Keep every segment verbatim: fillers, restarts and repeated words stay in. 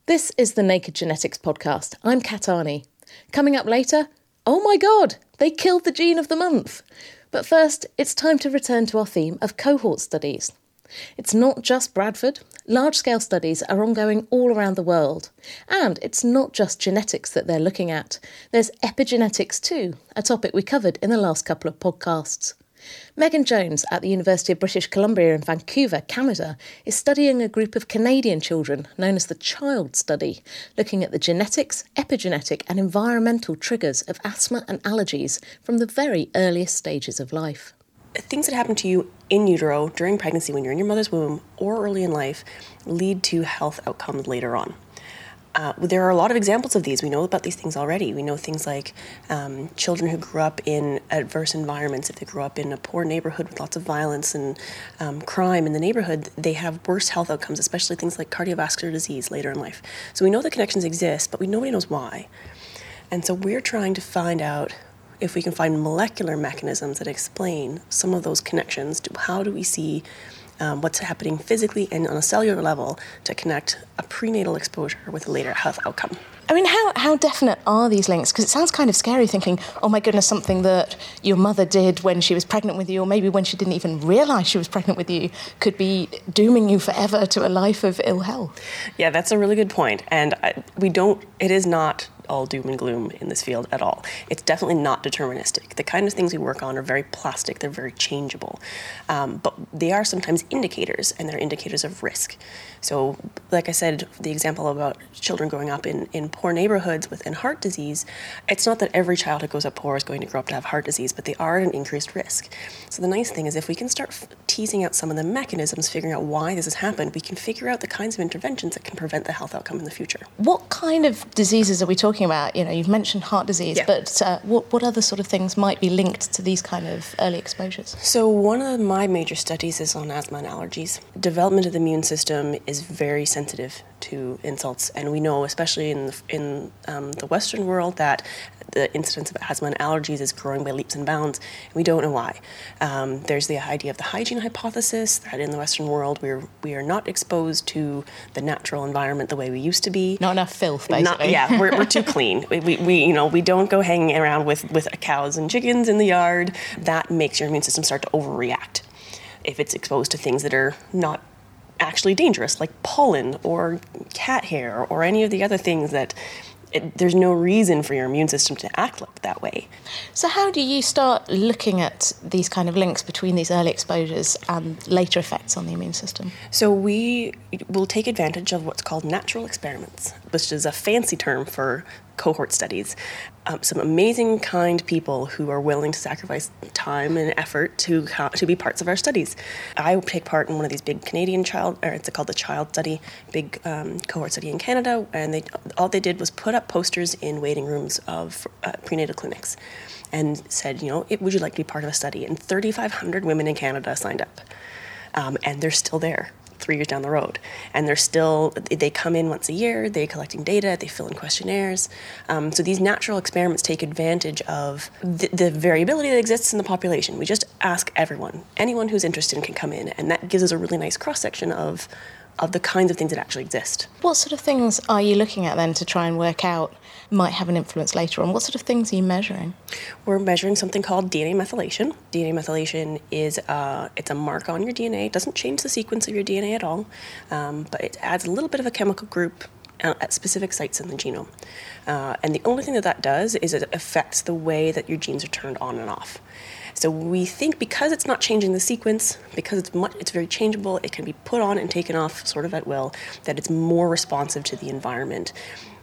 This is the Naked Genetics podcast. I'm Kat Arney. Coming up later, oh my God, they killed the gene of the month. But first, it's time to return to our theme of cohort studies. It's not just Bradford. Large-scale studies are ongoing all around the world. And it's not just genetics that they're looking at. There's epigenetics too, a topic we covered in the last couple of podcasts. Megan Jones at the University of British Columbia in Vancouver, Canada, is studying a group of Canadian children known as the CHILD study, looking at the genetics, epigenetic and environmental triggers of asthma and allergies from the very earliest stages of life. Things that happen to you in utero during pregnancy when you're in your mother's womb or early in life lead to health outcomes later on. Uh, there are a lot of examples of these. We know about these things already. We know things like um, children who grew up in adverse environments. If they grew up in a poor neighborhood with lots of violence and um, crime in the neighborhood, they have worse health outcomes, especially things like cardiovascular disease later in life. So we know the connections exist, but we nobody knows why. And so we're trying to find out if we can find molecular mechanisms that explain some of those connections to how do we see Um, what's happening physically and on a cellular level to connect a prenatal exposure with a later health outcome. I mean, how, how definite are these links? Because it sounds kind of scary thinking, oh my goodness, something that your mother did when she was pregnant with you, or maybe when she didn't even realise she was pregnant with you, could be dooming you forever to a life of ill health. Yeah, that's a really good point. And I, we don't, it is not all doom and gloom in this field at all. It's definitely not deterministic. The kind of things we work on are very plastic, they're very changeable. Um, but they are sometimes indicators, and they're indicators of risk. So, like I said, the example about children growing up in, in poor neighborhoods with heart disease, it's not that every child who grows up poor is going to grow up to have heart disease, but they are at an increased risk. So the nice thing is if we can start f- teasing out some of the mechanisms, figuring out why this has happened, we can figure out the kinds of interventions that can prevent the health outcome in the future. What kind of diseases are we talking about? You know, you've mentioned heart disease, yeah. but uh, what, what other sort of things might be linked to these kind of early exposures? So one of my major studies is on asthma and allergies. Development of the immune system is very sensitive to insults, and we know, especially in the, in um, the Western world, that the incidence of asthma and allergies is growing by leaps and bounds, and we don't know why. Um, there's the idea of the hygiene hypothesis, that in the Western world we're we are not exposed to the natural environment the way we used to be. Not enough filth, basically. Not, yeah, we're, we're too clean. We, we, we, you know, we don't go hanging around with, with cows and chickens in the yard. That makes your immune system start to overreact if it's exposed to things that are not actually dangerous, like pollen or cat hair or any of the other things that it, there's no reason for your immune system to act like that way. So how do you start looking at these kind of links between these early exposures and later effects on the immune system? So we will take advantage of what's called natural experiments, which is a fancy term for cohort studies. Um, some amazing, kind people who are willing to sacrifice time and effort to to be parts of our studies. I take part in one of these big Canadian child, or it's called the CHILD study, big um, cohort study in Canada, and they all they did was put up posters in waiting rooms of uh, prenatal clinics, and said, you know, it, would you like to be part of a study? And thirty-five hundred women in Canada signed up, um, and they're still there three years down the road. And they're still, they come in once a year, they're collecting data, they fill in questionnaires. Um, so these natural experiments take advantage of the, the variability that exists in the population. We just ask everyone, anyone who's interested can come in, and that gives us a really nice cross-section of of the kinds of things that actually exist. What sort of things are you looking at then to try and work out might have an influence later on? What sort of things are you measuring? We're measuring something called D N A methylation. D N A methylation is uh, it's a mark on your D N A. It doesn't change the sequence of your D N A at all, um, but it adds a little bit of a chemical group at specific sites in the genome. Uh, and the only thing that that does is it affects the way that your genes are turned on and off. So we think because it's not changing the sequence, because it's much, it's very changeable, it can be put on and taken off sort of at will, that it's more responsive to the environment.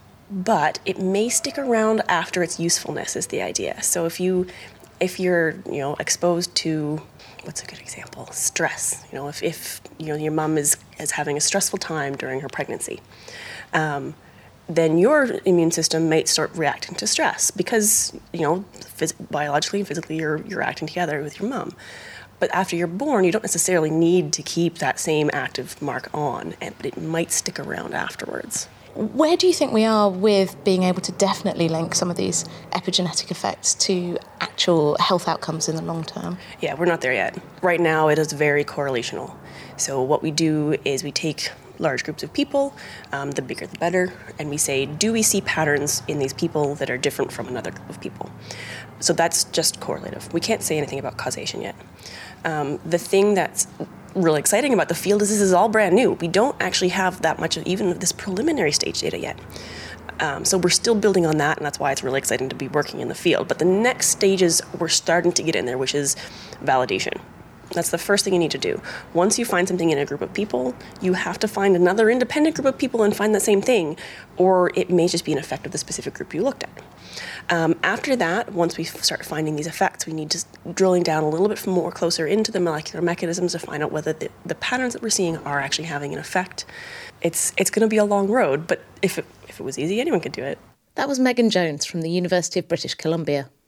But it may stick around after its usefulness is the idea. So if you if you're, you know, exposed to, what's a good example? Stress. You know, if, if you know your mom is, is having a stressful time during her pregnancy, um, then your immune system might start reacting to stress because, you know, phys- biologically and physically you're you're acting together with your mom. But after you're born, you don't necessarily need to keep that same active mark on, and, but it might stick around afterwards. Where do you think we are with being able to definitely link some of these epigenetic effects to actual health outcomes in the long term? Yeah, we're not there yet. Right now, it is very correlational. So what we do is we take large groups of people, um, the bigger the better, and we say, do we see patterns in these people that are different from another group of people? So that's just correlative. We can't say anything about causation yet. Um, the thing that's really exciting about the field is this is all brand new. We don't actually have that much of even this preliminary stage data yet. Um, so we're still building on that, and that's why it's really exciting to be working in the field. But the next stages, we're starting to get in there, which is validation. That's the first thing you need to do. Once you find something in a group of people, you have to find another independent group of people and find that same thing, or it may just be an effect of the specific group you looked at. Um, after that, once we start finding these effects, we need to drilling down a little bit more closer into the molecular mechanisms to find out whether the, the patterns that we're seeing are actually having an effect. It's it's going to be a long road, but if it, if it was easy, anyone could do it. That was Megan Jones from the University of British Columbia.